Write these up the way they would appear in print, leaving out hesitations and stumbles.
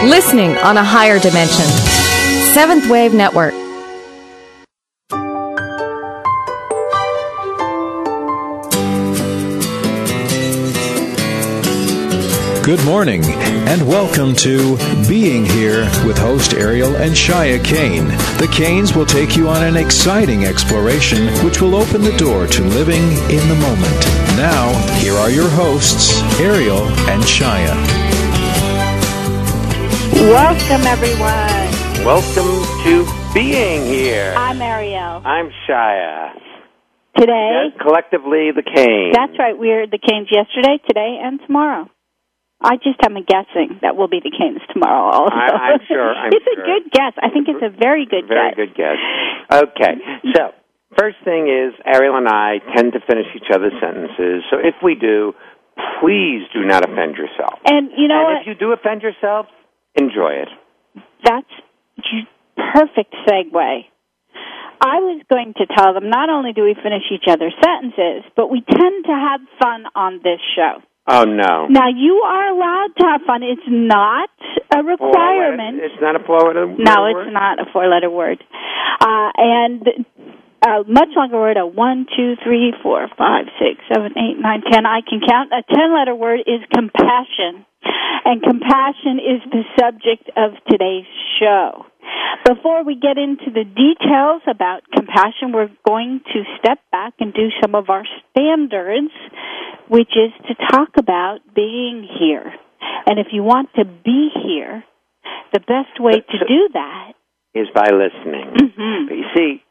Listening on a higher dimension. Seventh Wave Network. Good morning, and welcome to Being Here with host Ariel and Shia Kane. The Kanes will take you on an exciting exploration which will open the door to living in the moment. Now, here are your hosts, Ariel and Shia. Welcome, everyone. Welcome to Being Here. I'm Ariel. I'm Shia. Today, Yes, collectively, the Kanes. that's right, we're the Kanes yesterday, today, and tomorrow. I just am guessing that we'll be the Kanes tomorrow also. I'm sure. It's a good guess. I think it's a very good Very guess. good guess. Okay, so first thing is Ariel and I tend to finish each other's sentences, so if we do, please do not offend yourself. And you know And what? if you do offend yourself, enjoy it. That's perfect segue. I was going to tell them not only do we finish each other's sentences, but we tend to have fun on this show. Oh, no. Now, you are allowed to have fun. It's not a requirement. It's not a four-letter word? No, it's not a four-letter word. And a much longer word, a 1, 2, 3, 4, 5, 6, 7, 8, 9, 10. I can count. A 10-letter word is compassion. And compassion is the subject of today's show. Before we get into the details about compassion, we're going to step back and do some of our standards, which is to talk about being here. And if you want to be here, the best way to do that is by listening. Mm-hmm. But you see,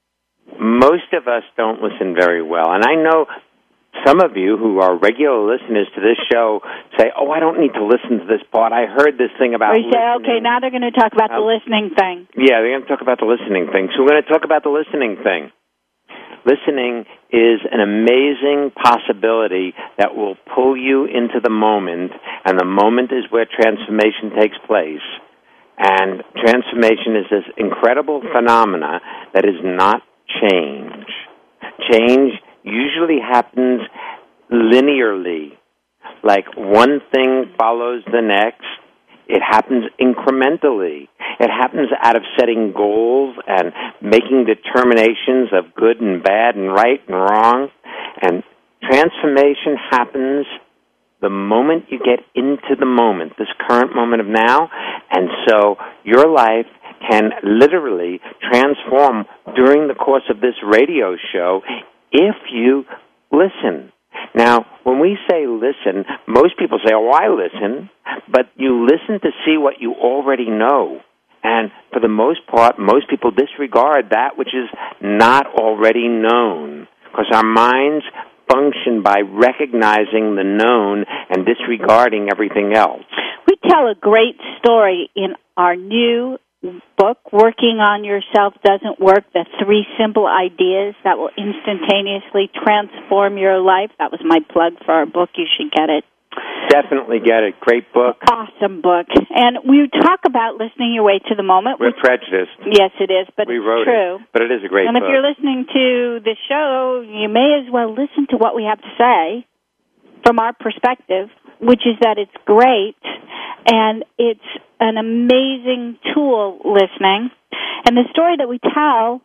most of us don't listen very well. And I know some of you who are regular listeners to this show say, oh, I don't need to listen to this part. I heard this thing about listening. listening. Okay, now they're going to talk about the listening thing. Yeah, they're going to talk about the listening thing. So we're going to talk about the listening thing. Listening is an amazing possibility that will pull you into the moment, and the moment is where transformation takes place. And transformation is this incredible phenomena that is not change. Change usually happens linearly, like one thing follows the next. It happens incrementally. It happens out of setting goals and making determinations of good and bad and right and wrong. And transformation happens the moment you get into the moment, this current moment of now. And so your life can literally transform during the course of this radio show if you listen. Now, when we say listen, most people say, oh, I listen, but you listen to see what you already know. And for the most part, most people disregard that which is not already known, because our minds function by recognizing the known and disregarding everything else. We tell a great story in our new book, Working on Yourself Doesn't Work, the 3 simple ideas that will instantaneously transform your life. That was my plug for our book. You should get it. Definitely get it. Great book. Awesome book. And we talk about listening your way to the moment. We're prejudiced. Yes, it is, but we it's wrote true. It, but it is a great book. And if book. you're listening to the show, you may as well listen to what we have to say from our perspective, which is that it's great, and it's an amazing tool, listening. And the story that we tell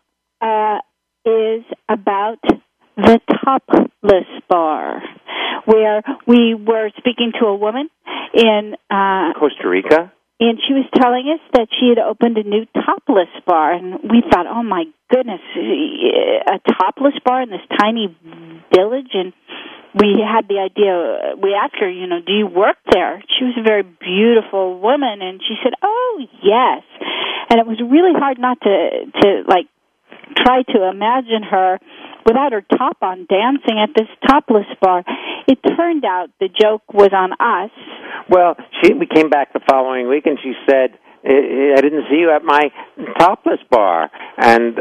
is about the topless bar, where we were speaking to a woman in Costa Rica, and she was telling us that she had opened a new topless bar, and we thought, oh my goodness, a topless bar in this tiny village. And we had the idea, we asked her, do you work there? She was a very beautiful woman, and she said, oh, yes. And it was really hard not to try to imagine her without her top on dancing at this topless bar. It turned out the joke was on us. Well, we came back the following week, and she said, I didn't see you at my topless bar. And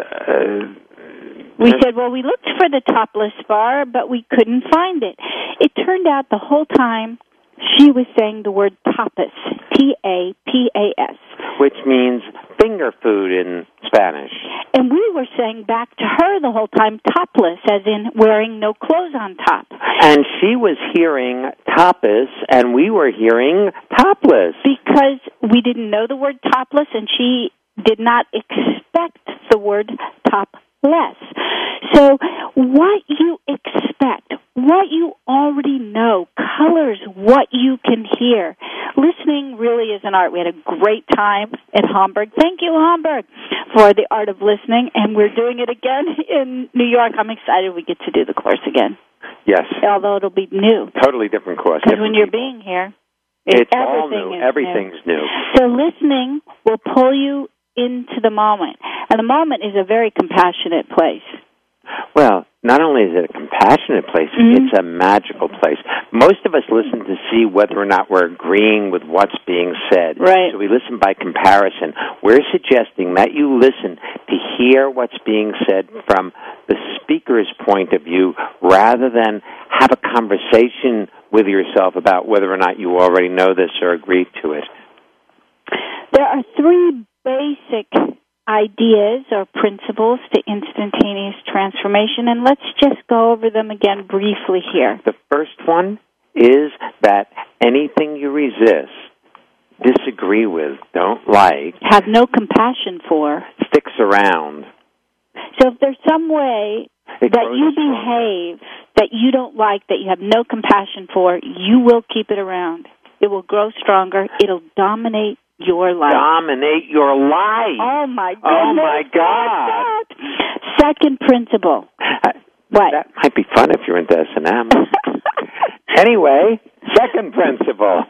we said, well, we looked for the topless bar, but we couldn't find it. It turned out the whole time she was saying the word tapas, T-A-P-A-S. Which means finger food in Spanish. And we were saying back to her the whole time, topless, as in wearing no clothes on top. And she was hearing topless, and we were hearing topless. Because we didn't know the word topless, and she did not expect the word topless. So what you expect, what you already know, colors what you can hear. Listening really is an art. We had a great time at Hamburg. Thank you, Hamburg, for the art of listening, and we're doing it again in New York. I'm excited we get to do the course again. Yes. Although it'll be new. Totally different course. Because when you're being here, it's all new. Everything's new. So listening will pull you into the moment. And the moment is a very compassionate place. Well, not only is it a compassionate place, it's a magical place. Most of us listen to see whether or not we're agreeing with what's being said. Right. So we listen by comparison. We're suggesting that you listen to hear what's being said from the speaker's point of view rather than have a conversation with yourself about whether or not you already know this or agree to it. There are three basic ideas or principles to instantaneous transformation, and let's just go over them again briefly here. The first one is that anything you resist, disagree with, don't like, have no compassion for, sticks around. So if there's some way that you behave that you don't like, that you have no compassion for, you will keep it around. It will grow stronger. It'll dominate your life. Dominate your life. Oh, my goodness. Oh, my God. Second principle. What? That might be fun if you're into S&M. Anyway, second principle.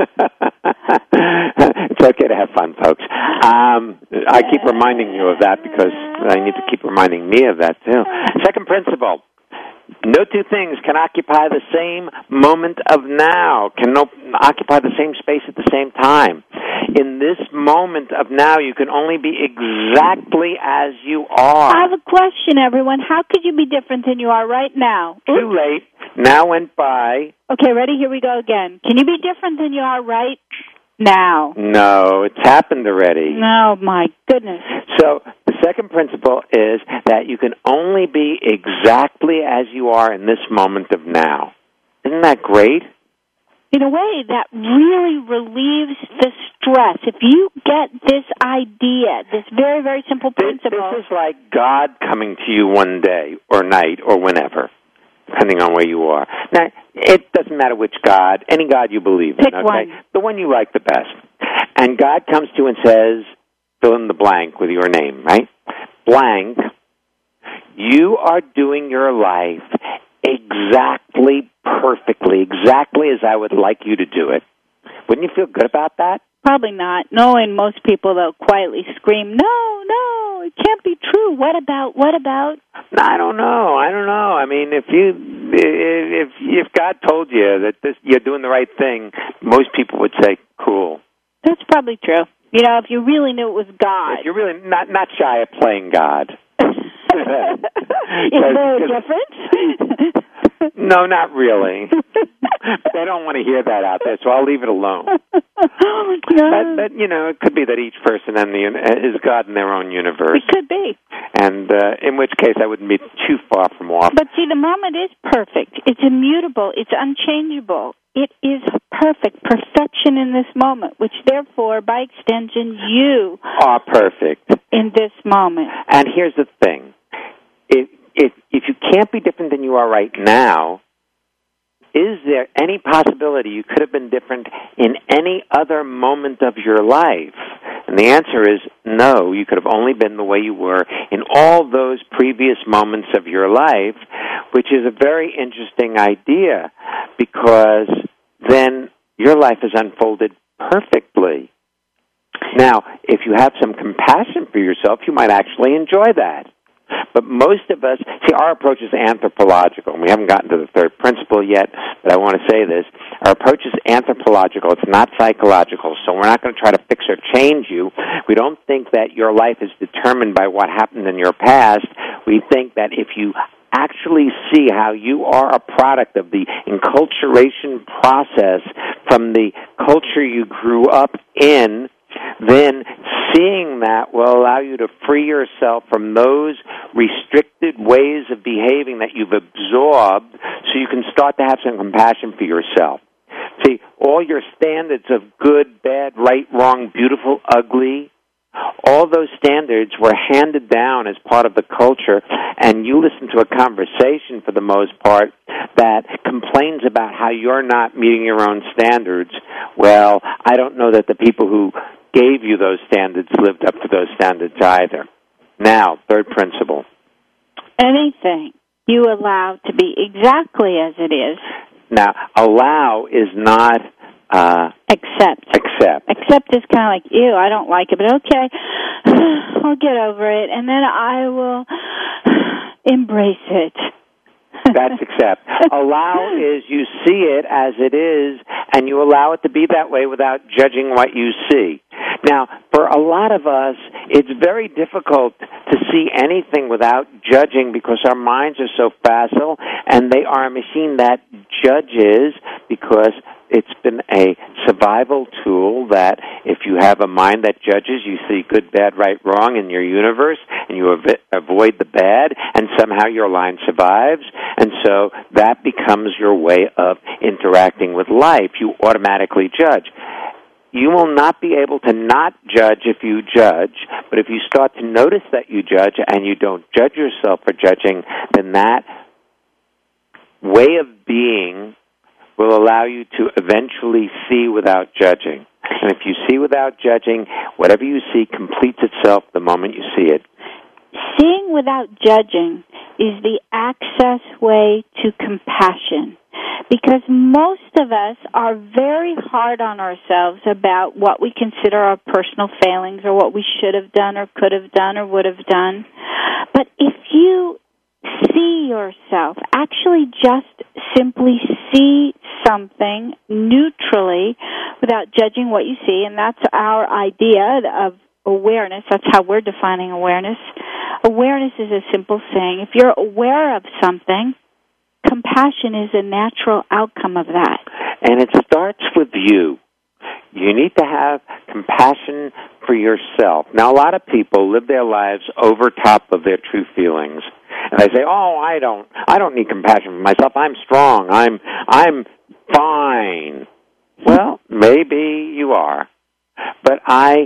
It's okay to have fun, folks. I keep reminding you of that because I need to keep reminding me of that, too. Second principle. No two things can occupy the same moment of now, can occupy the same space at the same time. In this moment of now, you can only be exactly as you are. I have a question, everyone. How could you be different than you are right now? Too late. Now went by. Okay, ready? Here we go again. Can you be different than you are right now? No, it's happened already. Oh, my goodness. So the second principle is that you can only be exactly as you are in this moment of now. Isn't that great? In a way, that really relieves the stress. If you get this idea, this very, very simple principle. This is like God coming to you one day or night or whenever, depending on where you are. Now, it doesn't matter which God, any God you believe in. Pick one. The one you like the best. And God comes to you and says, fill in the blank with your name, right? Blank, you are doing your life exactly, perfectly, exactly as I would like you to do it. Wouldn't you feel good about that? Probably not. Knowing most people, they'll quietly scream, no, it can't be true. What about? I don't know. I mean, if God told you that you're doing the right thing, most people would say, cool. That's probably true. You know, if you really knew it was God. If you're really not shy of playing God. Is there a difference? No, not really. They don't want to hear that out there, so I'll leave it alone. No. But it could be that each person is God in their own universe. It could be. And in which case I wouldn't be too far from off. But see, the moment is perfect. It's immutable. It's unchangeable. It is perfect. Perfection in this moment, which therefore, by extension, you are perfect in this moment. And here's the thing. If you can't be different than you are right now, is there any possibility you could have been different in any other moment of your life? And the answer is no. You could have only been the way you were in all those previous moments of your life, which is a very interesting idea because then your life is unfolded perfectly. Now, if you have some compassion for yourself, you might actually enjoy that. But most of us, our approach is anthropological. We haven't gotten to the third principle yet, but I want to say this. Our approach is anthropological. It's not psychological, so we're not going to try to fix or change you. We don't think that your life is determined by what happened in your past. We think that if you actually see how you are a product of the enculturation process from the culture you grew up in, then Seeing that will allow you to free yourself from those restricted ways of behaving that you've absorbed so you can start to have some compassion for yourself. See, all your standards of good, bad, right, wrong, beautiful, ugly, all those standards were handed down as part of the culture, and you listen to a conversation, for the most part, that complains about how you're not meeting your own standards. Well, I don't know that the people who gave you those standards lived up to those standards either. Now, third principle. Anything you allow to be exactly as it is. Now, allow is not... Accept. Accept is kind of like, ew, I don't like it, but okay, I'll get over it, and then I will embrace it. That's accept. Allow is you see it as it is, and you allow it to be that way without judging what you see. Now, for a lot of us, it's very difficult to see anything without judging because our minds are so facile, and they are a machine that judges because it's been a survival tool that if you have a mind that judges, you see good, bad, right, wrong in your universe, and you avoid the bad, and somehow your line survives. And so that becomes your way of interacting with life. You automatically judge. You will not be able to not judge if you judge, but if you start to notice that you judge and you don't judge yourself for judging, then that way of being will allow you to eventually see without judging. And if you see without judging, whatever you see completes itself the moment you see it. Seeing without judging is the access way to compassion, because most of us are very hard on ourselves about what we consider our personal failings or what we should have done or could have done or would have done. But if you see yourself, actually just simply see something neutrally without judging what you see, and that's our idea of awareness. That's how we're defining awareness. Awareness is a simple saying. If you're aware of something, compassion is a natural outcome of that. And it starts with you. You need to have compassion for yourself. Now, a lot of people live their lives over top of their true feelings. And they say, "Oh, I don't need compassion for myself. I'm strong. I'm fine." Well, maybe you are. But I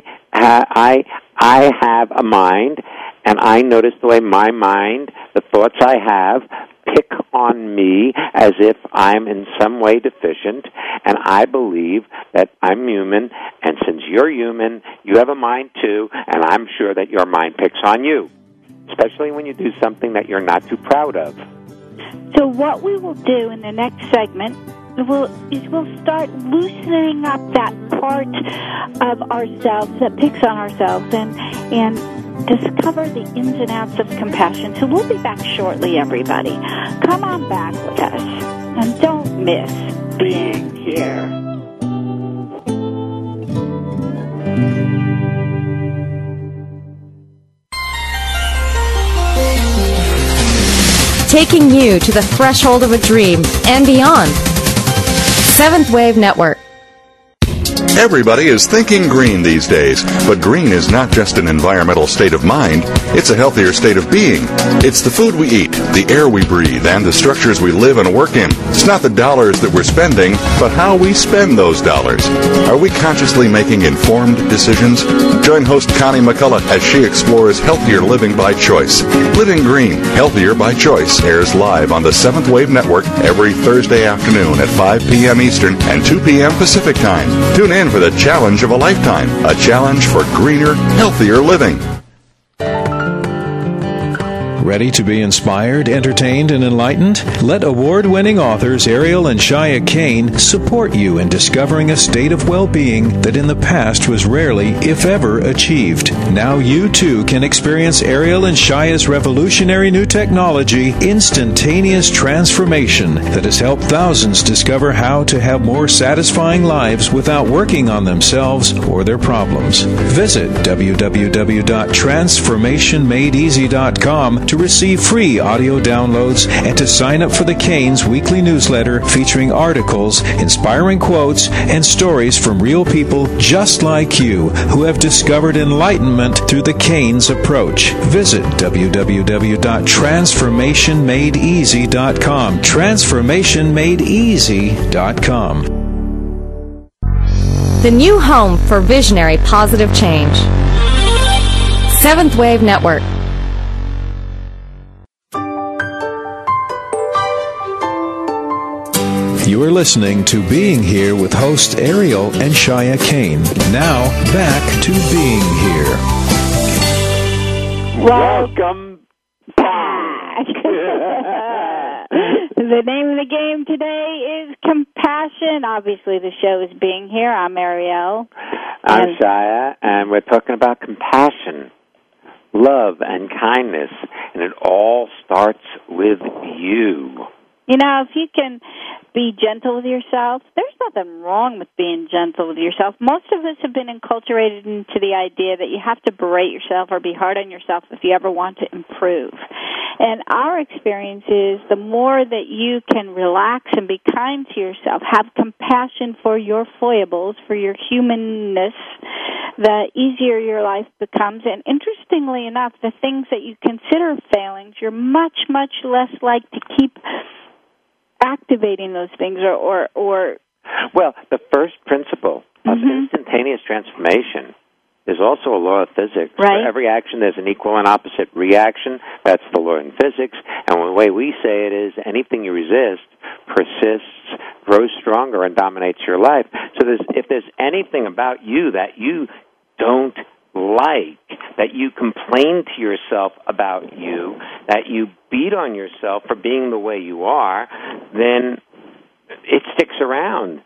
have a mind, and I notice the way my mind, the thoughts I have, pick on me as if I'm in some way deficient, and I believe that I'm human, and since you're human, you have a mind too, and I'm sure that your mind picks on you, especially when you do something that you're not too proud of. So what we will do in the next segment we'll start loosening up that part of ourselves that picks on ourselves and discover the ins and outs of compassion. So we'll be back shortly, everybody. Come on back with us, and don't miss being here. Taking you to the threshold of a dream and beyond. Seventh Wave Network. Everybody is thinking green these days, but green is not just an environmental state of mind, it's a healthier state of being. It's the food we eat, the air we breathe, and the structures we live and work in. It's not the dollars that we're spending, but how we spend those dollars. Are we consciously making informed decisions? Join host Connie McCullough as she explores healthier living by choice. Living Green, Healthier by Choice airs live on the Seventh Wave Network every Thursday afternoon at 5 p.m. Eastern and 2 p.m. Pacific Time. Tune in for the challenge of a lifetime, a challenge for greener, healthier living. Ready to be inspired, entertained, and enlightened? Let award-winning authors Ariel and Shia Kane support you in discovering a state of well-being that in the past was rarely, if ever, achieved. Now you, too, can experience Ariel and Shia's revolutionary new technology, Instantaneous Transformation, that has helped thousands discover how to have more satisfying lives without working on themselves or their problems. Visit www.transformationmadeeasy.com to to receive free audio downloads, and to sign up for the Canes weekly newsletter featuring articles, inspiring quotes, and stories from real people just like you who have discovered enlightenment through the Canes approach. Visit www.transformationmadeeasy.com. Transformationmadeeasy.com. The new home for visionary positive change. Seventh Wave Network. You are listening to Being Here with hosts Ariel and Shia Kane. Now, back to Being Here. Welcome back. The name of the game today is compassion. Obviously, the show is Being Here. I'm Ariel. I'm Shia, and we're talking about compassion, love, and kindness, and it all starts with you. You know, if you can be gentle with yourself, there's nothing wrong with being gentle with yourself. Most of us have been enculturated into the idea that you have to berate yourself or be hard on yourself if you ever want to improve. And our experience is the more that you can relax and be kind to yourself, have compassion for your foibles, for your humanness, the easier your life becomes. And interestingly enough, the things that you consider failings, you're much, much less like to keep activating those things or Well, the first principle of instantaneous transformation is also a law of physics. Right. For every action, there's an equal and opposite reaction. That's the law in physics. And the way we say it is anything you resist persists, grows stronger, and dominates your life. So if there's anything about you that you don't like, that you complain to yourself about you, that you beat on yourself for being the way you are, then it sticks around.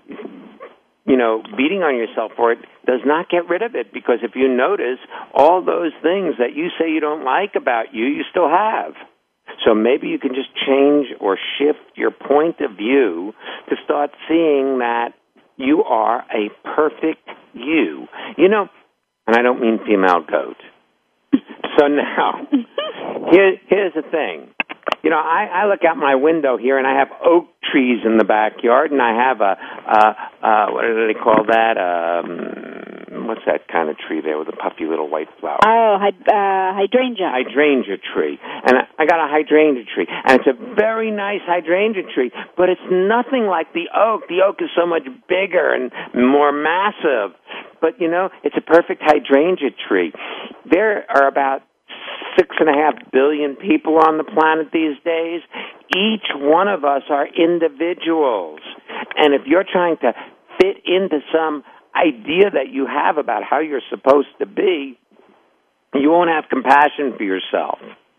You know, beating on yourself for it does not get rid of it, because if you notice, all those things that you say you don't like about you, you still have. So maybe you can just change or shift your point of view to start seeing that you are a perfect you. You know, and I don't mean female goat. So now, here's the thing. You know, I look out my window here, and I have oak trees in the backyard, and I have what do they call that? What's that kind of tree there with a puffy little white flower? Oh, hydrangea. Hydrangea tree. And I got a hydrangea tree, and it's a very nice hydrangea tree, but it's nothing like the oak. The oak is so much bigger and more massive. But, you know, it's a perfect hydrangea tree. There are about 6.5 billion people on the planet these days. Each one of us are individuals. And if you're trying to fit into some idea that you have about how you're supposed to be, you won't have compassion for yourself.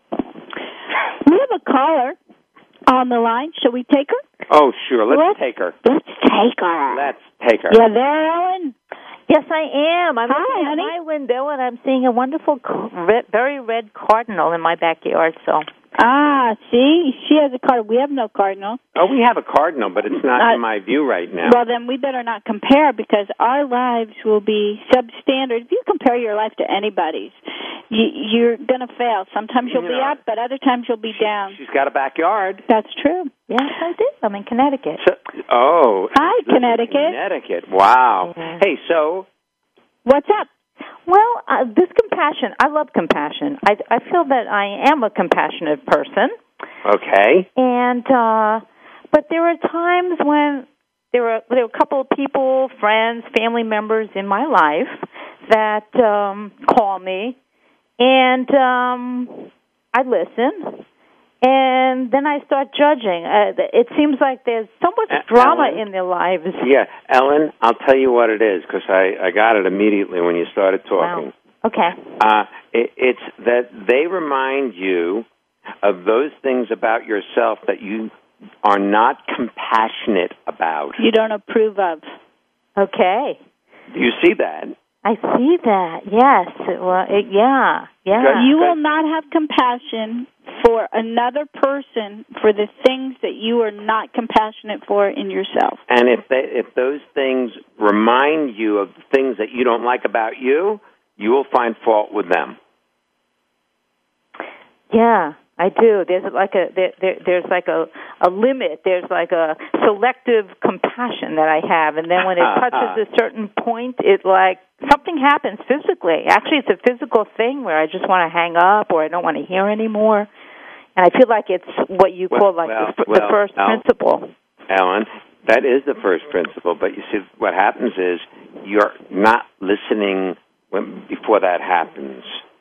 We have a caller on the line. Shall we take her? Oh, sure. Let's take her. Let's take her. Let's take her. Yeah, there, Ellen? Yes, I am. I'm Hi, looking honey. at my window, and I'm seeing a wonderful, very red cardinal in my backyard. So, see, she has a cardinal. We have no cardinal. Oh, we have a cardinal, but it's not in my view right now. Well, then we better not compare, because our lives will be substandard. If you compare your life to anybody's, you're going to fail. Sometimes you'll be up, but other times you'll be down. She's got a backyard. That's true. yes, I do. I'm in Connecticut. Hi, Connecticut. Connecticut. Wow. Yeah. Hey, so What's up? Well, this compassion, I love compassion. I feel that I am a compassionate person. okay. And but there are times when there were a couple of people, friends, family members in my life that call me, and I listen, and then I start judging. It seems like there's so much drama Ellen? in their lives. Yeah, Ellen, I'll tell you what it is, because I got it immediately when you started talking. Wow. Okay. It's that they remind you of those things about yourself that you are not compassionate about. You don't approve of. Okay. Do you see that? I see that. Yes. Yeah. You will not have compassion for another person for the things that you are not compassionate for in yourself. And if those things remind you of things that you don't like about you, you will find fault with them. Yeah, I do. There's like there's like a limit. There's like a selective compassion that I have, and then when it touches a certain point, it like something happens physically. Actually, it's a physical thing where I just want to hang up or I don't want to hear anymore, and I feel like it's what you call the first principle. Ellen, that is the first principle, but you see, what happens is you're not listening before that happens.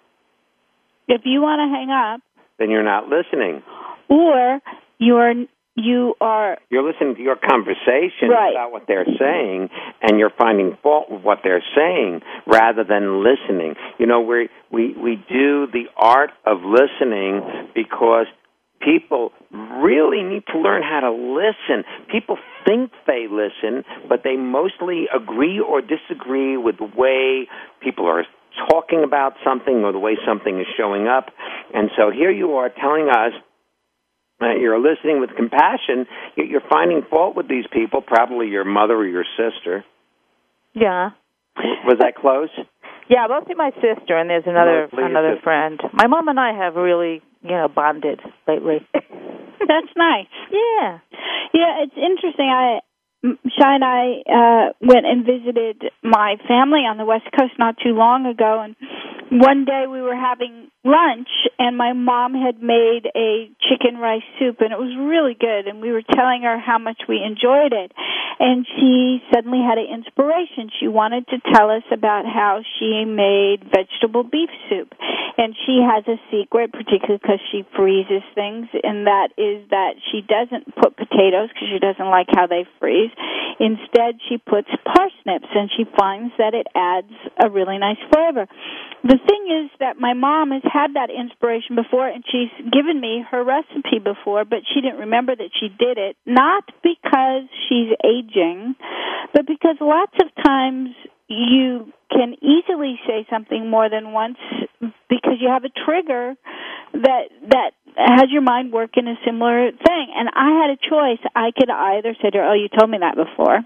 If you want to hang up, then you're not listening. Or you're listening to your conversation about what they're saying, and you're finding fault with what they're saying rather than listening. You know, we do the art of listening because people really need to learn how to listen. People think they listen, but they mostly agree or disagree with the way people are talking about something or the way something is showing up. And so here you are telling us that you're listening with compassion, yet you're finding fault with these people, probably your mother or your sister. Yeah. Was that close? Yeah, mostly my sister, and there's another friend. My mom and I have really, bonded lately. That's nice. Yeah. Yeah, it's interesting. Shai and I went and visited my family on the West Coast not too long ago, and one day we were having lunch, and my mom had made a chicken rice soup, and it was really good, and we were telling her how much we enjoyed it, and she suddenly had an inspiration. She wanted to tell us about how she made vegetable beef soup, and she has a secret, particularly because she freezes things, and that is that she doesn't put potatoes because she doesn't like how they freeze. Instead, she puts parsnips, and she finds that it adds a really nice flavor. The thing is that my mom has had that inspiration before, and she's given me her recipe before, but she didn't remember that she did it, not because she's aging, but because lots of times you can easily say something more than once because you have a trigger that has your mind working a similar thing. And I had a choice. I could either say to her, "Oh, you told me that before,"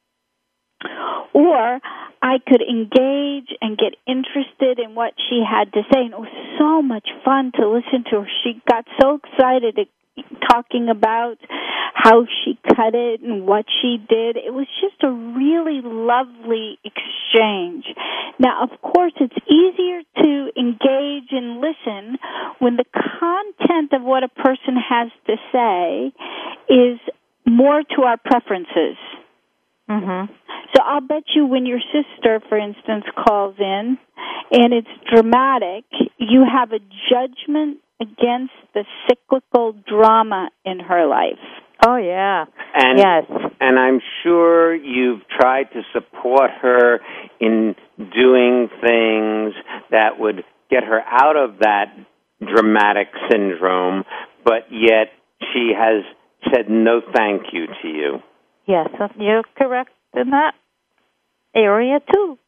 or I could engage and get interested in what she had to say. And it was so much fun to listen to her. She got so excited talking about how she cut it and what she did. It was just a really lovely exchange. Now, of course, it's easier to engage and listen when the content of what a person has to say is more to our preferences. Mm-hmm. So I'll bet you when your sister, for instance, calls in and it's dramatic, you have a judgment against the cyclical drama in her life. Oh, yeah. Yes. And I'm sure you've tried to support her in doing things that would get her out of that dramatic syndrome, but yet she has said no thank you to you. Yes, you're correct in that area, too.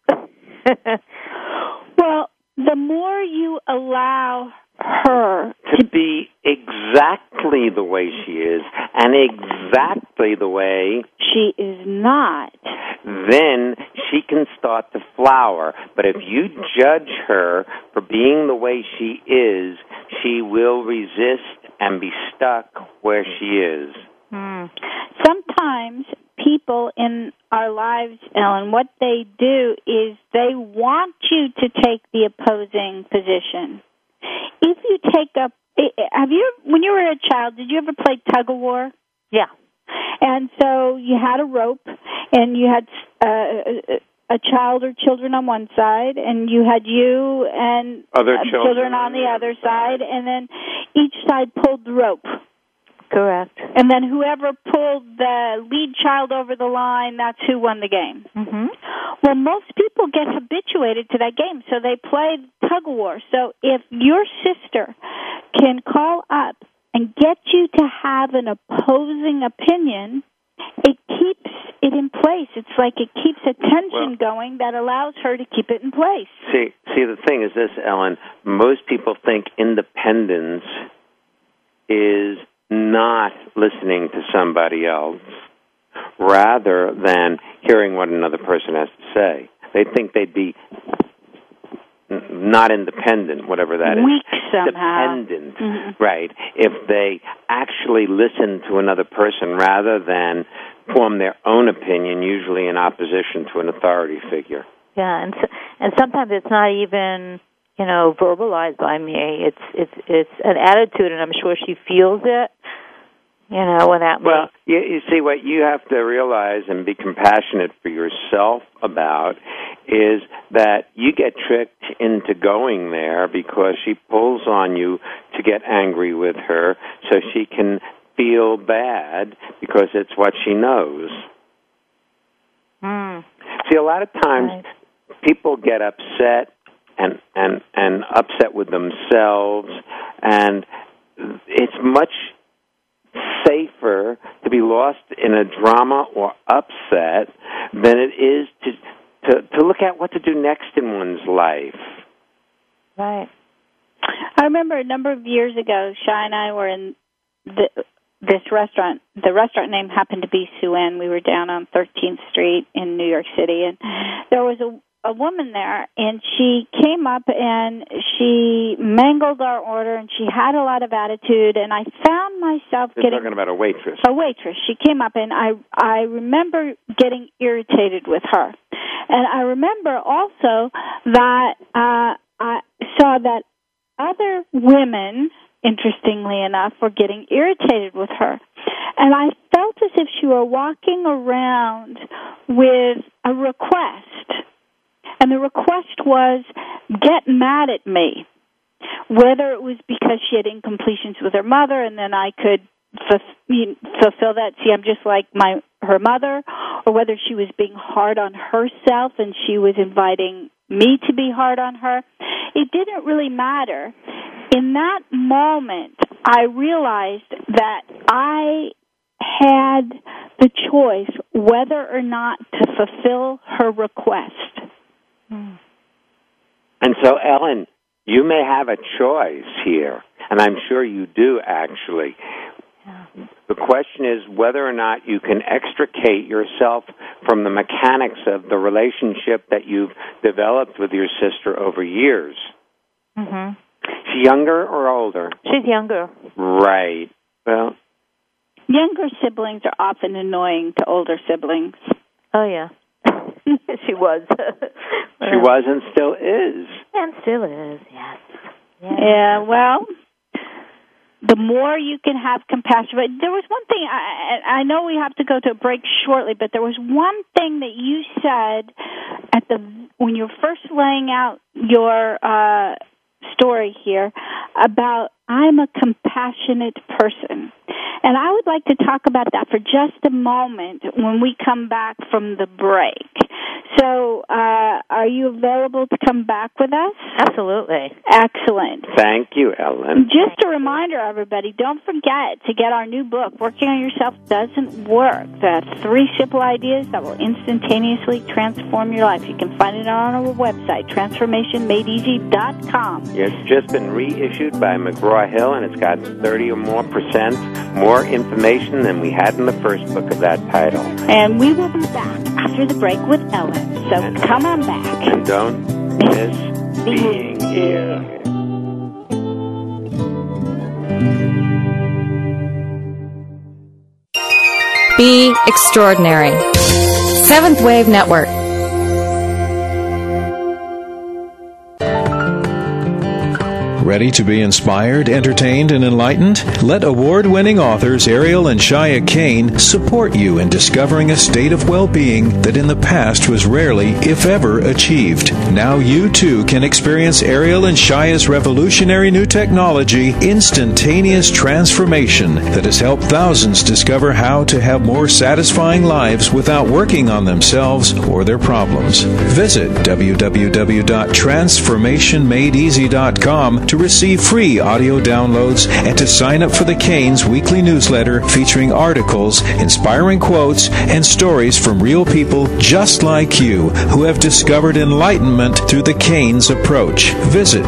Well, the more you allow her to be exactly the way she is and exactly the way she is not, then she can start to flower. But if you judge her for being the way she is, she will resist and be stuck where she is. Sometimes people in our lives, Ellen, what they do is they want you to take the opposing position. If you take up, when you were a child, did you ever play tug of war? Yeah. And so you had a rope, and you had a child or children on one side, and you had you and other children on the other side, and then each side pulled the rope. Correct. And then whoever pulled the lead child over the line, that's who won the game. Mm-hmm. Well, most people get habituated to that game, so they play tug-of-war. So if your sister can call up and get you to have an opposing opinion, it keeps it in place. It's like it keeps a tension going that allows her to keep it in place. See, the thing is this, Ellen. Most people think independence is not listening to somebody else rather than hearing what another person has to say. They think they'd be not independent, whatever that is. Weak somehow. Dependent, right? If they actually listen to another person rather than form their own opinion, usually in opposition to an authority figure. Yeah, and sometimes it's not even, verbalized by me. It's an attitude, and I'm sure she feels it. When that. Well, you see, what you have to realize and be compassionate for yourself about is that you get tricked into going there because she pulls on you to get angry with her so she can feel bad because it's what she knows. See, a lot of times people get upset and upset with themselves, and it's much safer to be lost in a drama or upset than it is to look at what to do next in one's life. Right. I remember a number of years ago, Shai and I were in this restaurant. The restaurant name happened to be Suen. We were down on 13th Street in New York City, and there was a woman there, and she came up and she mangled our order, and she had a lot of attitude, and I found myself You're talking about a waitress. A waitress. She came up, and I remember getting irritated with her. And I remember also that I saw that other women, interestingly enough, were getting irritated with her. And I felt as if she were walking around with a request. And the request was, get mad at me. Whether it was because she had incompletions with her mother and then I could fulfill that, see, I'm just like her mother, or whether she was being hard on herself and she was inviting me to be hard on her. It didn't really matter. In that moment, I realized that I had the choice whether or not to fulfill her request. And so, Ellen, you may have a choice here, and I'm sure you do, actually. The question is whether or not you can extricate yourself from the mechanics of the relationship that you've developed with your sister over years. Mm-hmm. She younger or older? She's younger. Right. Well, younger siblings are often annoying to older siblings. Oh, yeah. She was. She was and still is. And still is, yes. Yeah, well, the more you can have compassion. But there was one thing, I know we have to go to a break shortly, but there was one thing that you said when you were first laying out your story here about I'm a compassionate person. And I would like to talk about that for just a moment when we come back from the break. So are you available to come back with us? Absolutely. Excellent. Thank you, Ellen. Just a reminder, everybody, don't forget to get our new book, Working on Yourself Doesn't Work. The 3 simple ideas that will instantaneously transform your life. You can find it on our website, transformationmadeeasy.com. It's just been reissued by McGraw-Hill, and it's got 30% or more information than we had in the first book of that title. And we will be back after the break with Ellen. So come on back. And don't miss being here. Be extraordinary. Seventh Wave Network. Ready to be inspired, entertained, and enlightened? Let award-winning authors Ariel and Shia Kane support you in discovering a state of well-being that in the past was rarely, if ever, achieved. Now you, too, can experience Ariel and Shia's revolutionary new technology, Instantaneous Transformation, that has helped thousands discover how to have more satisfying lives without working on themselves or their problems. Visit www.transformationmadeeasy.com to receive free audio downloads and to sign up for the Canes weekly newsletter featuring articles, inspiring quotes, and stories from real people just like you who have discovered enlightenment through the Canes approach. Visit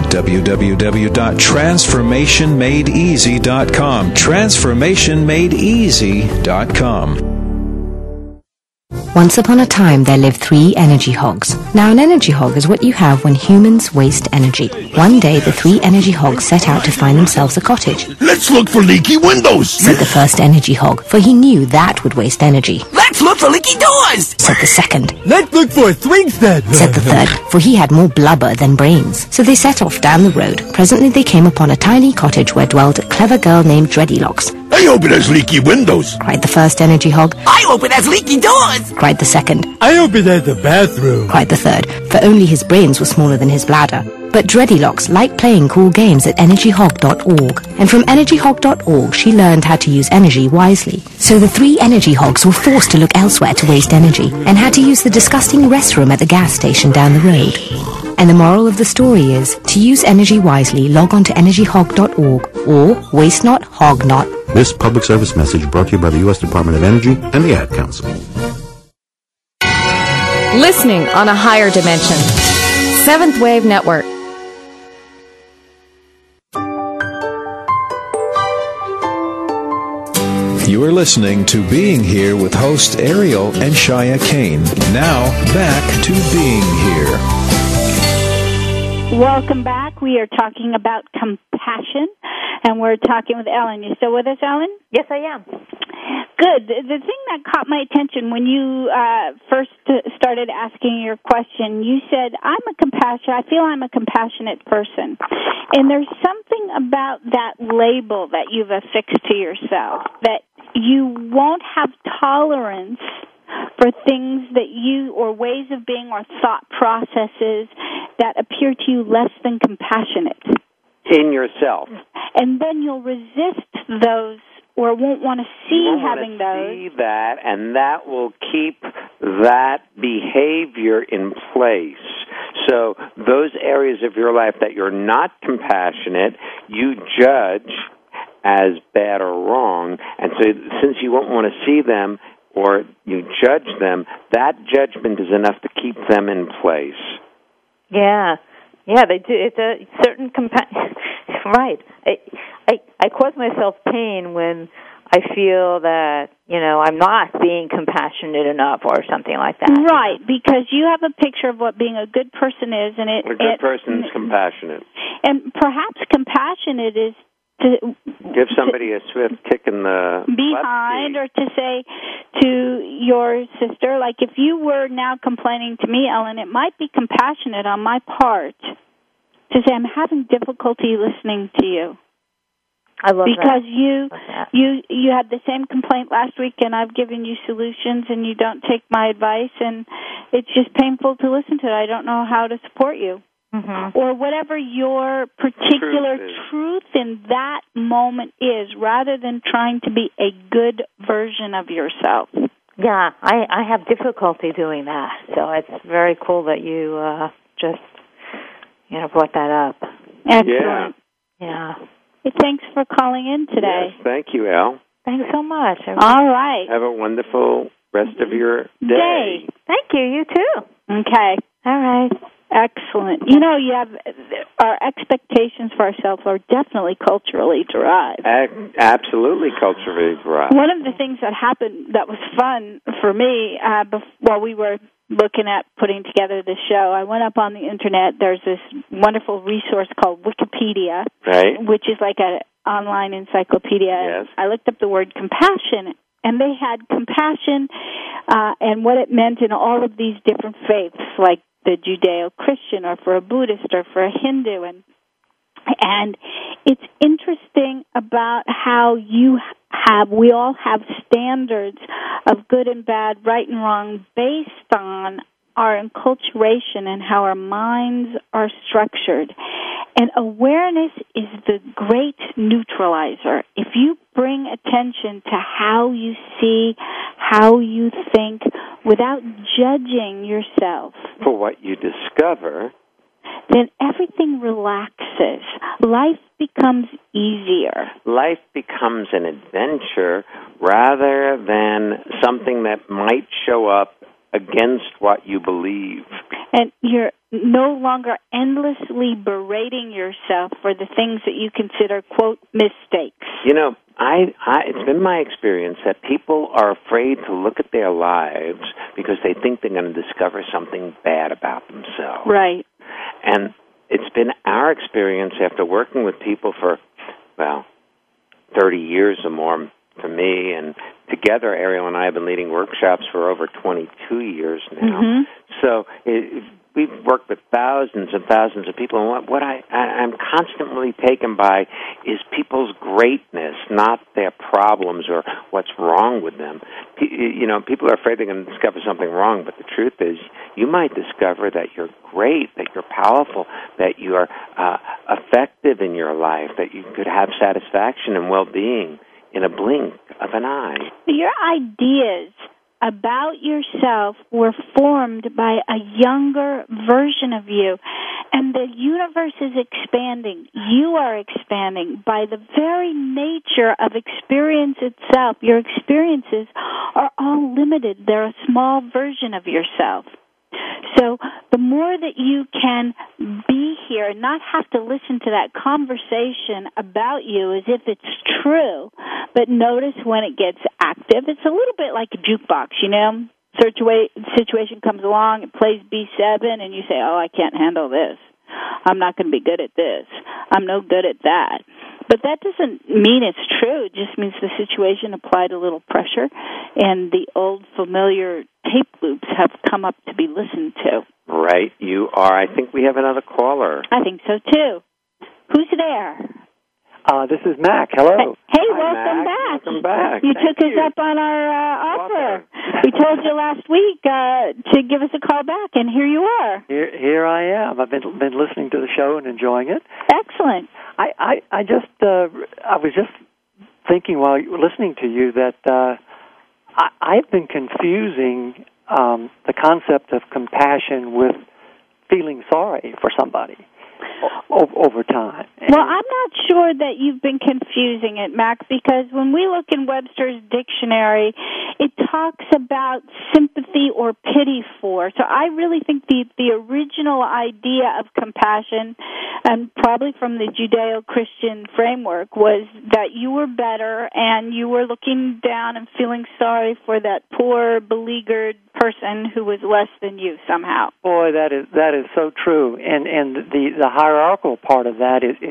www.transformationmadeeasy.com. transformationmadeeasy.com. Once upon a time, there lived 3 energy hogs. Now, an energy hog is what you have when humans waste energy. One day, the 3 energy hogs set out to find themselves a cottage. Let's look for leaky windows, said the first energy hog, for he knew that would waste energy. Let's look for leaky doors, said the second. Let's look for swings then, said the third, for he had more blubber than brains. So they set off down the road. Presently, they came upon a tiny cottage where dwelt a clever girl named Dreadylocks. I hope it has leaky windows, cried the first energy hog. I hope it has leaky doors, cried the second. I hope it has a bathroom, cried the third, for only his brains were smaller than his bladder. But Dreadylocks liked playing cool games at energyhog.org, and from energyhog.org she learned how to use energy wisely. So the 3 energy hogs were forced to look elsewhere to waste energy, and had to use the disgusting restroom at the gas station down the road. And the moral of the story is, to use energy wisely, log on to energyhog.org, or waste not, hog not. This public service message brought to you by the U.S. Department of Energy and the Ad Council. Listening on a higher dimension. 7th Wave Network. You are listening to Being Here with host Ariel and Shia Kane. Now, back to Being Here. Welcome back. We are talking about compassion, and we're talking with Ellen. You still with us, Ellen? Yes, I am. Good. The thing that caught my attention when you first started asking your question, you said, I feel I'm a compassionate person. And there's something about that label that you've affixed to yourself, that you won't have tolerance for things that you, or ways of being or thought processes that appear to you less than compassionate. In yourself. And then you'll resist those, or won't want to see having those. See that, and that will keep that behavior in place. So those areas of your life that you're not compassionate, you judge as bad or wrong, and so since you won't want to see them or you judge them, that judgment is enough to keep them in place. Yeah, they do. It's a certain right. I cause myself pain when I feel that, I'm not being compassionate enough or something like that. Right, because you have a picture of what being a good person is, and a good person is compassionate. And perhaps compassionate is to give somebody a swift kick in the behind, or to say to your sister, like if you were now complaining to me, Ellen, it might be compassionate on my part to say, I'm having difficulty listening to you. I love because that. you had the same complaint last week, and I've given you solutions, and you don't take my advice, and it's just painful to listen to. I don't know how to support you. Mm-hmm. Or whatever your particular truth in that moment is, rather than trying to be a good version of yourself. Yeah, I have difficulty doing that, so it's very cool that you just brought that up. Excellent. Yeah. Thanks for calling in today. Yes, thank you, Al. Thanks so much. All right. Have a wonderful rest of your day. Thank you. You too. Okay. All right. Excellent. You have our expectations for ourselves are definitely culturally derived. Absolutely culturally derived. One of the things that happened that was fun for me while we were looking at putting together this show, I went up on the Internet. There's this wonderful resource called Wikipedia, right, which is like an online encyclopedia. Yes. I looked up the word compassion, and they had compassion and what it meant in all of these different faiths, like the Judeo-Christian, or for a Buddhist, or for a Hindu, and it's interesting about how we all have standards of good and bad, right and wrong, based on our enculturation and how our minds are structured. And awareness is the great neutralizer. If you bring attention to how you see, how you think, without judging yourself for what you discover, then everything relaxes. Life becomes easier. Life becomes an adventure rather than something that might show up against what you believe. And you're no longer endlessly berating yourself for the things that you consider, quote, mistakes. You know, it's been my experience that people are afraid to look at their lives because they think they're going to discover something bad about themselves. Right. And it's been our experience after working with people for, 30 years or more for me, and together Ariel and I have been leading workshops for over 22 years now. Mm-hmm. So we've worked with thousands and thousands of people, and what I'm constantly taken by is people's greatness, not their problems or what's wrong with them. You know, people are afraid they're going to discover something wrong, but the truth is you might discover that you're great, that you're powerful, that you're effective in your life, that you could have satisfaction and well-being in a blink of an eye. Your ideas about yourself were formed by a younger version of you, and the universe is expanding. You are expanding by the very nature of experience itself. Your experiences are all limited. They're a small version of yourself. So the more that you can be here and not have to listen to that conversation about you as if it's true, but notice when it gets active. It's a little bit like a jukebox, you know. Situation comes along, it plays B7, and you say, oh, I can't handle this. I'm not going to be good at this. I'm no good at that. But that doesn't mean it's true. It just means the situation applied a little pressure, and the old familiar tape loops have come up to be listened to. Right, you are. I think we have another caller. I think so, too. Who's there? This is Mac. Hello. Hey, Hi, welcome Mac. back. Welcome back. You Thank took us up on our offer. We told you last week to give us a call back, and here you are. Here I am. I've been listening to the show and enjoying it. Excellent. I was just thinking while you were listening to you that I've been confusing the concept of compassion with feeling sorry for somebody over time. Well, I'm not sure that you've been confusing it, Mac, because when we look in Webster's dictionary, it talks about sympathy or pity for. So I really think the original idea of compassion, and probably from the Judeo-Christian framework, was that you were better and you were looking down and feeling sorry for that poor, beleaguered person who was less than you somehow. Boy, that is so true. And the hierarchical part of that is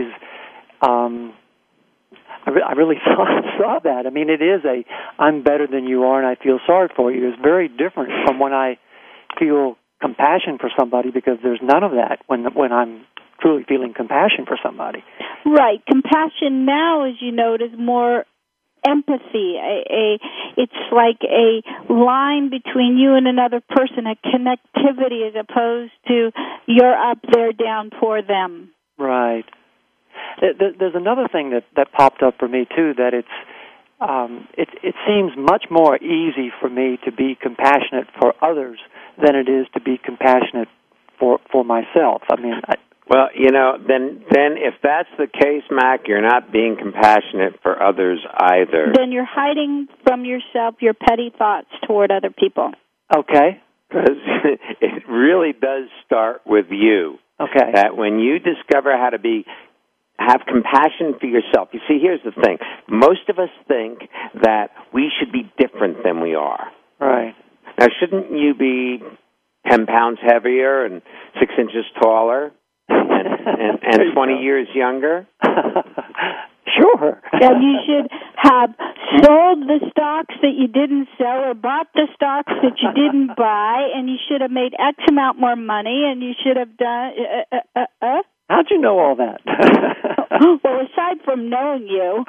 I really saw that. I mean, it is I'm better than you are and I feel sorry for you. It's very different from when I feel compassion for somebody, because there's none of that when I'm truly feeling compassion for somebody. Right. Compassion now, as you note, is more empathy. It's like a line between you and another person, a connectivity, as opposed to you're up, they're down, poor them. Right. There's another thing that popped up for me too, that it seems much more easy for me to be compassionate for others than it is to be compassionate for myself. I mean, well, you know, then if that's the case, Mac, you're not being compassionate for others either. Then you're hiding from yourself your petty thoughts toward other people. Okay. Because it really does start with you. Okay. That when you discover how to have compassion for yourself. You see, here's the thing. Most of us think that we should be different than we are. Right. Now, shouldn't you be 10 pounds heavier and 6 inches taller and 20 years younger? Sure. And you should have sold the stocks that you didn't sell or bought the stocks that you didn't buy, and you should have made X amount more money, and you should have done... How'd you know all that? Well, aside from knowing you,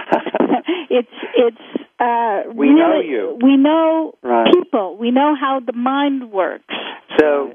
we really know you. We know right. people. We know how the mind works. So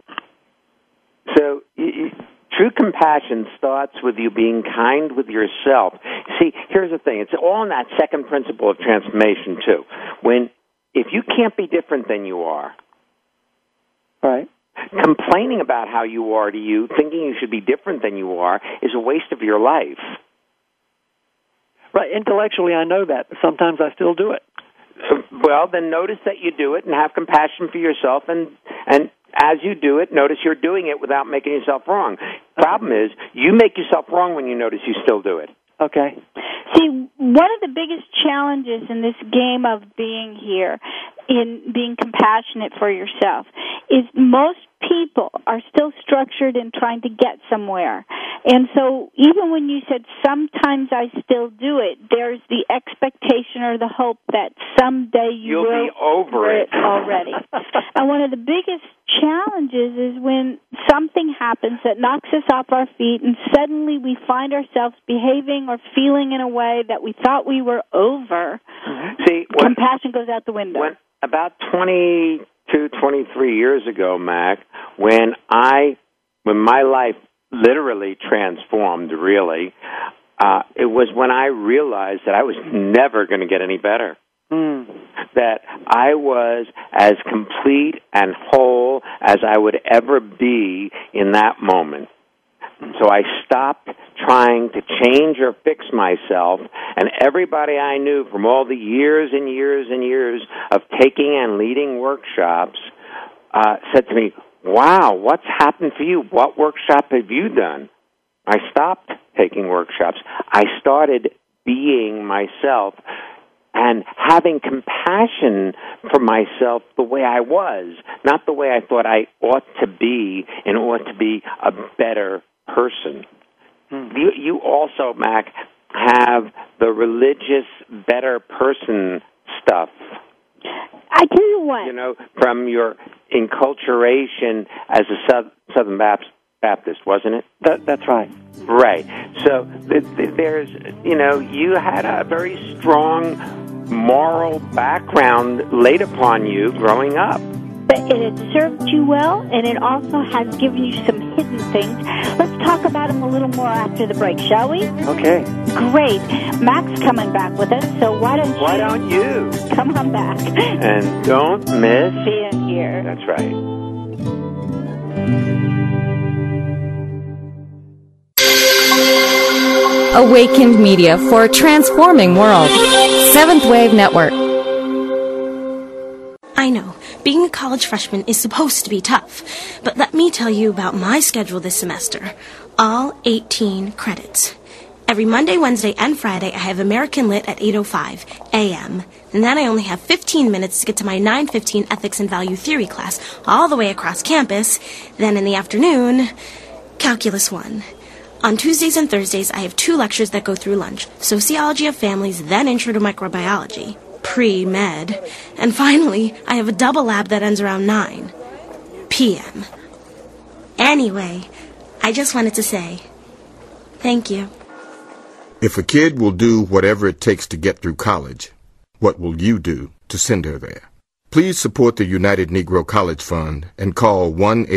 true compassion starts with you being kind with yourself. See, here's the thing. It's all in that second principle of transformation, too. If you can't be different than you are, right, complaining about how you are to you, thinking you should be different than you are, is a waste of your life. Right, intellectually I know that, but sometimes I still do it. Well, then notice that you do it and have compassion for yourself and As you do it, notice you're doing it without making yourself wrong. Problem is, you make yourself wrong when you notice you still do it. Okay. See, one of the biggest challenges in this game of being here, in being compassionate for yourself, is most people are still structured in trying to get somewhere. And so even when you said sometimes I still do it, there's the expectation or the hope that someday you'll be over it already. And one of the biggest challenges is when something happens that knocks us off our feet and suddenly we find ourselves behaving or feeling in a way that we thought we were over. See, compassion goes out the window. About 22, 23 years ago, Mac, when my life literally transformed, really, it was when I realized that I was never going to get any better. That I was as complete and whole as I would ever be in that moment. So I stopped trying to change or fix myself, and everybody I knew from all the years and years and years of taking and leading workshops said to me, wow, what's happened for you? What workshop have you done? I stopped taking workshops. I started being myself and having compassion for myself the way I was, not the way I thought I ought to be in order to be a better person. You also, Mac, have the religious better person stuff. I tell you what. You know, from your enculturation as a Southern Baptist, wasn't it? That's right. Right. So there's, you had a very strong moral background laid upon you growing up. But it has served you well, and it also has given you some hidden things. Let's talk about them a little more after the break, shall we? Okay. Great. Mac's coming back with us, so why don't you come on back? And don't miss being here. That's right. Awakened media for a transforming world. Seventh Wave Network. I know, being a college freshman is supposed to be tough, but let me tell you about my schedule this semester. All 18 credits. Every Monday, Wednesday, and Friday, I have American Lit at 8:05 a.m., and then I only have 15 minutes to get to my 9:15 Ethics and Value Theory class, all the way across campus. Then in the afternoon, Calculus 1. On Tuesdays and Thursdays, I have 2 lectures that go through lunch, Sociology of Families, then Intro to Microbiology. Pre-med. And finally, I have a double lab that ends around 9 p.m. Anyway, I just wanted to say thank you. If a kid will do whatever it takes to get through college, what will you do to send her there? Please support the United Negro College Fund and call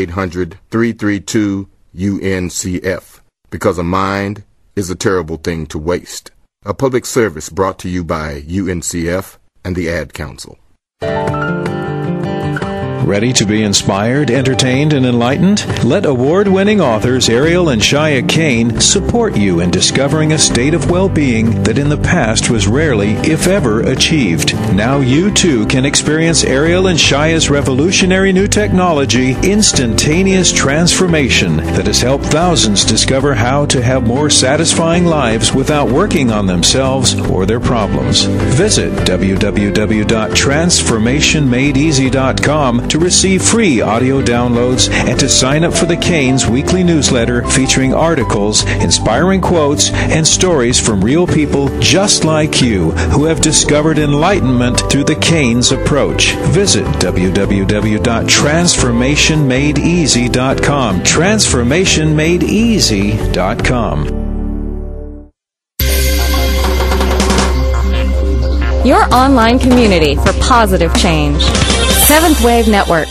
1-800-332-UNCF, because a mind is a terrible thing to waste. A public service brought to you by UNCF and the Ad Council. Ready to be inspired, entertained, and enlightened? Let award-winning authors Ariel and Shia Kane support you in discovering a state of well-being that in the past was rarely, if ever, achieved. Now you, too, can experience Ariel and Shia's revolutionary new technology, Instantaneous Transformation, that has helped thousands discover how to have more satisfying lives without working on themselves or their problems. Visit www.transformationmadeeasy.com to receive free audio downloads and to sign up for the Canes weekly newsletter featuring articles, inspiring quotes, and stories from real people just like you who have discovered enlightenment through the Canes approach. Visit www.transformationmadeeasy.com. Transformationmadeeasy.com. Your online community for positive change. Seventh Wave Network.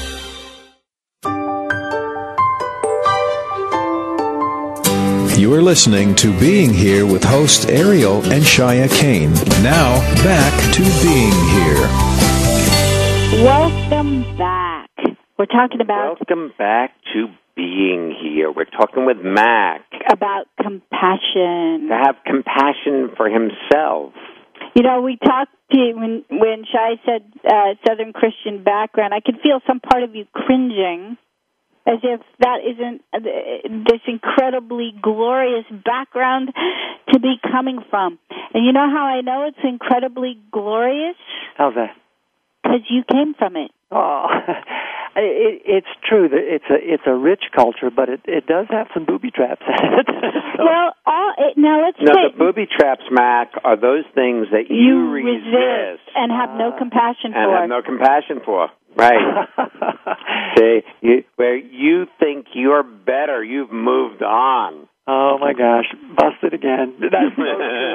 You are listening to Being Here with hosts Ariel and Shia Kane. Now, back to Being Here. Welcome back. We're talking about... Welcome back to Being Here. We're talking with Mac. About compassion. To have compassion for himself. You know, we talked to when Shai said Southern Christian background, I could feel some part of you cringing As if that isn't this incredibly glorious background to be coming from. And you know how I know it's incredibly glorious? How's that? Because you came from it. Oh, it's true that it's a rich culture, but it does have some booby traps in it. So. Well, now let's the booby traps, Mac, are those things that you resist and have no compassion for. And have no compassion for. Right. See, where you think you're better, you've moved on. Oh, my gosh. Busted again. That's so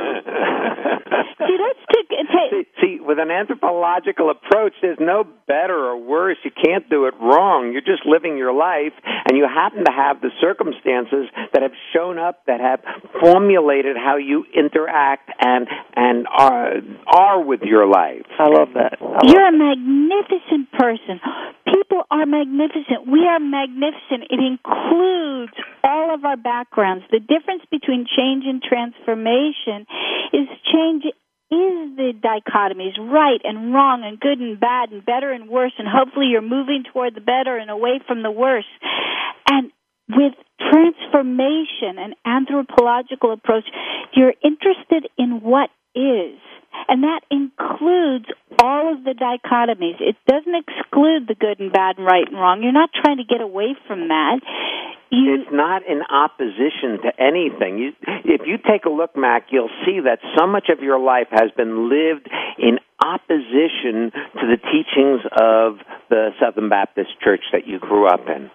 See, with an anthropological approach, there's no better or worse. You can't do it wrong. You're just living your life, and you happen to have the circumstances that have shown up, that have formulated how you interact and are with your life. I love that. You're a magnificent person. People are magnificent. We are magnificent. It includes all of our backgrounds. The difference between change and transformation is change is the dichotomies, right and wrong and good and bad and better and worse, and hopefully you're moving toward the better and away from the worse. And with transformation and anthropological approach, you're interested in what is. And that includes all of the dichotomies. It doesn't exclude the good and bad and right and wrong. You're not trying to get away from that. It's not in opposition to anything. If you take a look, Mac, you'll see that so much of your life has been lived in opposition to the teachings of the Southern Baptist Church that you grew up in.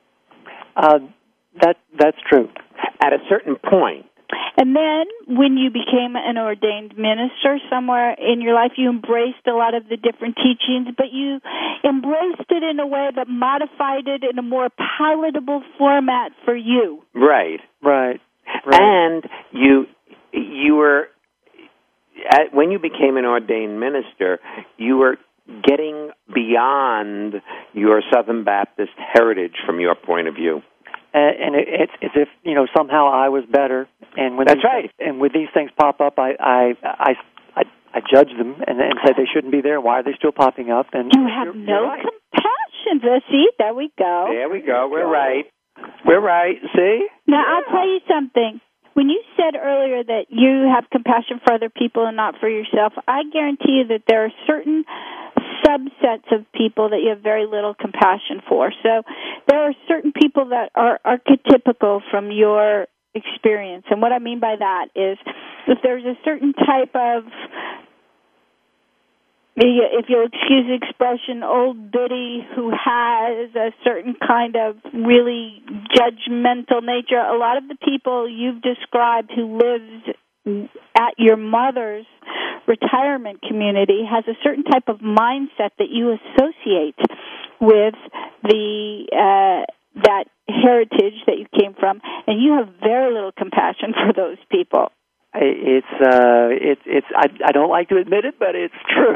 That's true. At a certain point. And then when you became an ordained minister somewhere in your life, you embraced a lot of the different teachings, but you embraced it in a way that modified it in a more palatable format for you. Right. And you were, when you became an ordained minister, you were getting beyond your Southern Baptist heritage from your point of view. And it's as if, somehow I was better. And when that's right. And when these things pop up, I judge them and say they shouldn't be there. Why are they still popping up? And you have no compassion. See, there we go. There we go. We're right. We're right. See? Now, I'll tell you something. When you said earlier that you have compassion for other people and not for yourself, I guarantee you that there are certain subsets of people that you have very little compassion for. So there are certain people that are archetypical from your experience. And what I mean by that is if there's a certain type of, if you'll excuse the expression, old biddy who has a certain kind of really judgmental nature, a lot of the people you've described who lives at your mother's retirement community has a certain type of mindset that you associate with the that heritage that you came from, and you have very little compassion for those people. I don't like to admit it, but it's true.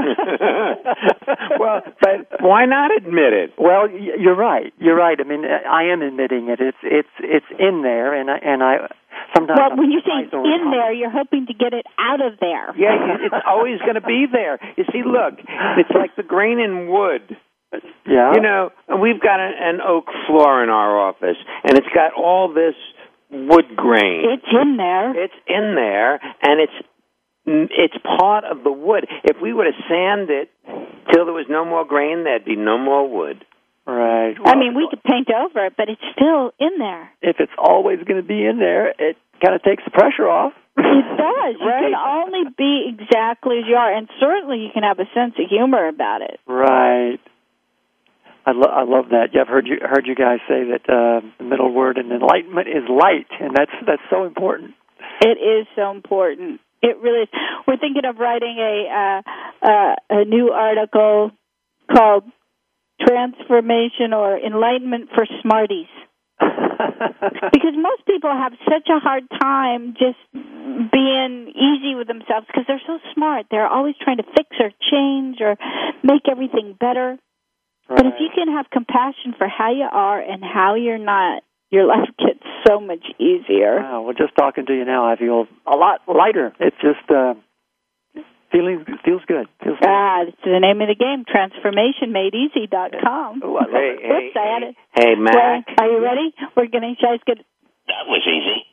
Well, but why not admit it? Well, you're right. I mean, I am admitting it. It's in there, and I sometimes. Well, when you say in there, you're hoping to get it out of there. Yeah, it's always going to be there. You see, look, it's like the grain in wood. Yeah. We've got an oak floor in our office, and it's got all this wood grain. It's in there. It's in there, and it's part of the wood. If we were to sand it till there was no more grain, there'd be no more wood. Right. Well, I mean, we could paint over it, but it's still in there. If it's always going to be in there, it kind of takes the pressure off. It does. Right. You can only be exactly as you are, and certainly you can have a sense of humor about it. Right. I love that. Yeah, I've heard you guys say that the middle word in enlightenment is light, and that's so important. It is so important. It really is. We're thinking of writing a new article called "Transformation or Enlightenment for Smarties," because most people have such a hard time just being easy with themselves because they're so smart. They're always trying to fix or change or make everything better. Right. But if you can have compassion for how you are and how you're not, your life gets so much easier. Wow, well, just talking to you now, I feel a lot lighter. It's just feels good. Feels good. It's the name of the game, transformationmadeeasy.com. Hey, Mac. Are you ready? We're going to try to get... That was easy.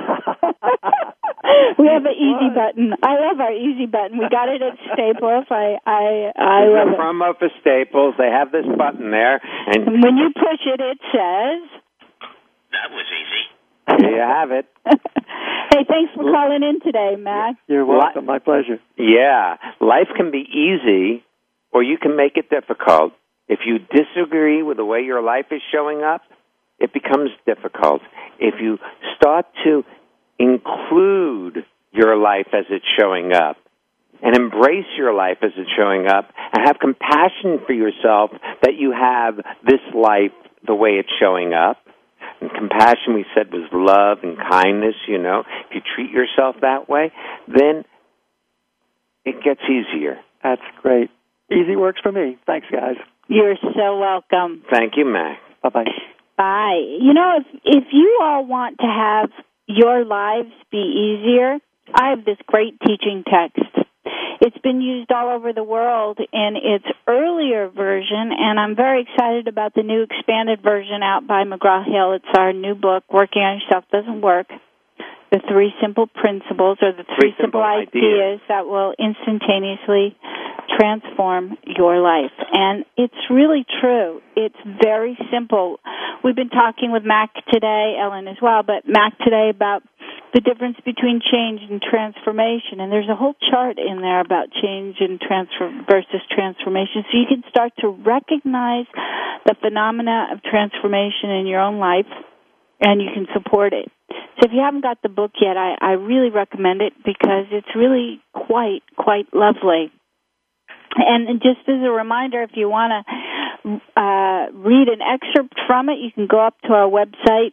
We have an easy button. I love our easy button. We got it at Staples. I love it. Promo for Staples. They have this button there, and when you push it, it says... That was easy. There you have it. Hey, thanks for calling in today, Mac. You're welcome. My pleasure. Yeah. Life can be easy, or you can make it difficult. If you disagree with the way your life is showing up, it becomes difficult. If you start to include your life as it's showing up and embrace your life as it's showing up and have compassion for yourself that you have this life the way it's showing up. And compassion, we said, was love and kindness, you know. If you treat yourself that way, then it gets easier. That's great. Easy works for me. Thanks, guys. You're so welcome. Thank you, Mac. Bye-bye. Bye. You know, if you all want to have your lives be easier, I have this great teaching text. It's been used all over the world in its earlier version, and I'm very excited about the new expanded version out by McGraw-Hill. It's our new book, Working on Yourself Doesn't Work. The 3 simple principles, or the 3 simple ideas that will instantaneously transform your life. And it's really true. It's very simple. We've been talking with Mac today, Ellen as well, but Mac today about the difference between change and transformation. And there's a whole chart in there about change and versus transformation. So you can start to recognize the phenomena of transformation in your own life, and you can support it. So if you haven't got the book yet, I really recommend it because it's really quite lovely. And just as a reminder, if you want to read an excerpt from it, you can go up to our website,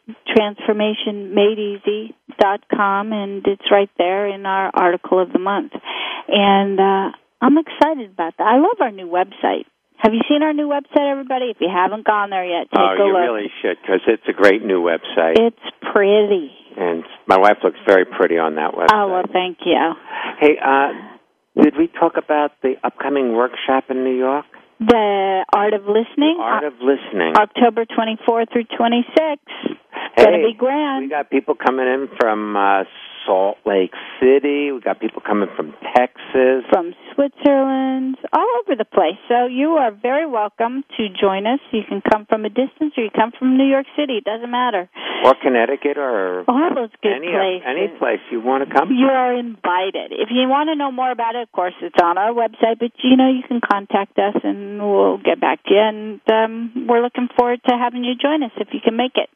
transformationmadeeasy.com, and it's right there in our article of the month. And I'm excited about that. I love our new website. Have you seen our new website, everybody? If you haven't gone there yet, take a look. You really should, because it's a great new website. It's pretty. And my wife looks very pretty on that website. Oh, well, thank you. Hey, did we talk about the upcoming workshop in New York? The Art of Listening? The Art of Listening. October 24th through 26th. It's going to be grand. We got people coming in from Salt Lake City. We got people coming from Texas. From Switzerland. All over the place. So you are very welcome to join us. You can come from a distance or you come from New York City. It doesn't matter. Or Connecticut or all those good places. Any place you want to come. You are invited. If you want to know more about it, of course, it's on our website. But, you know, you can contact us and we'll get back to you. And we're looking forward to having you join us if you can make it.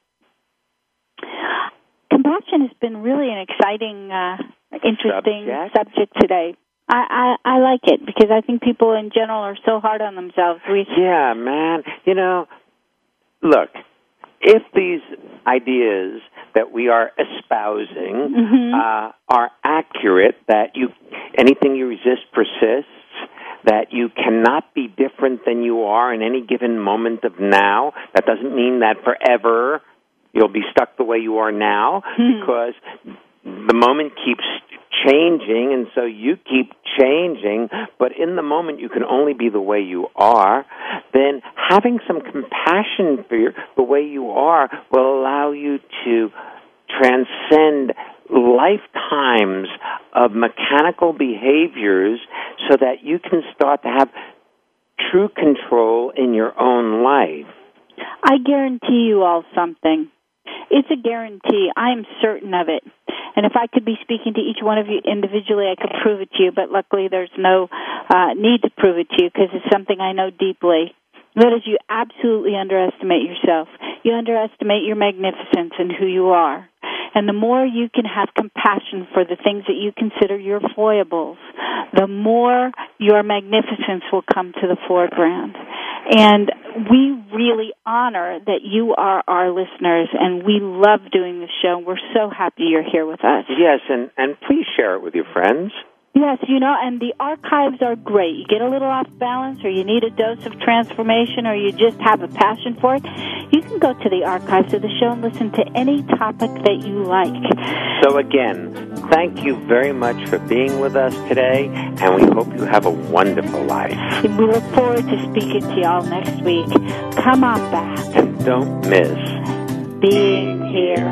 Compassion has been really an exciting, interesting subject today. I like it because I think people in general are so hard on themselves. Yeah, man. You know, look, if these ideas that we are espousing are accurate, that anything you resist persists, that you cannot be different than you are in any given moment of now, that doesn't mean that forever you'll be stuck the way you are now, because the moment keeps changing, and so you keep changing, but in the moment you can only be the way you are, then having some compassion for the way you are will allow you to transcend lifetimes of mechanical behaviors so that you can start to have true control in your own life. I guarantee you all something. It's a guarantee. I am certain of it. And if I could be speaking to each one of you individually, I could prove it to you, but luckily there's no need to prove it to you because it's something I know deeply. That is, you absolutely underestimate yourself. You underestimate your magnificence and who you are. And the more you can have compassion for the things that you consider your foibles, the more your magnificence will come to the foreground. And we really honor that you are our listeners, and we love doing this show. We're so happy you're here with us. Yes, and please share it with your friends. Yes, you know, and the archives are great. You get a little off balance, or you need a dose of transformation, or you just have a passion for it, you can go to the archives of the show and listen to any topic that you like. So again, thank you very much for being with us today, and we hope you have a wonderful life. We look forward to speaking to y'all next week. Come on back. And don't miss being here.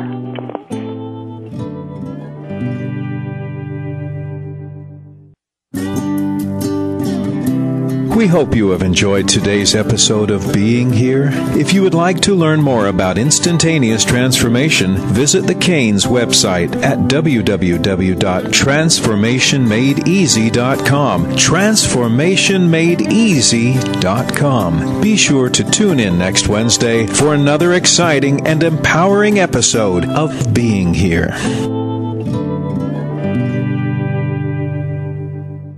We hope you have enjoyed today's episode of Being Here. If you would like to learn more about instantaneous transformation, visit the Canes website at www.transformationmadeeasy.com. Transformationmadeeasy.com. Be sure to tune in next Wednesday for another exciting and empowering episode of Being Here.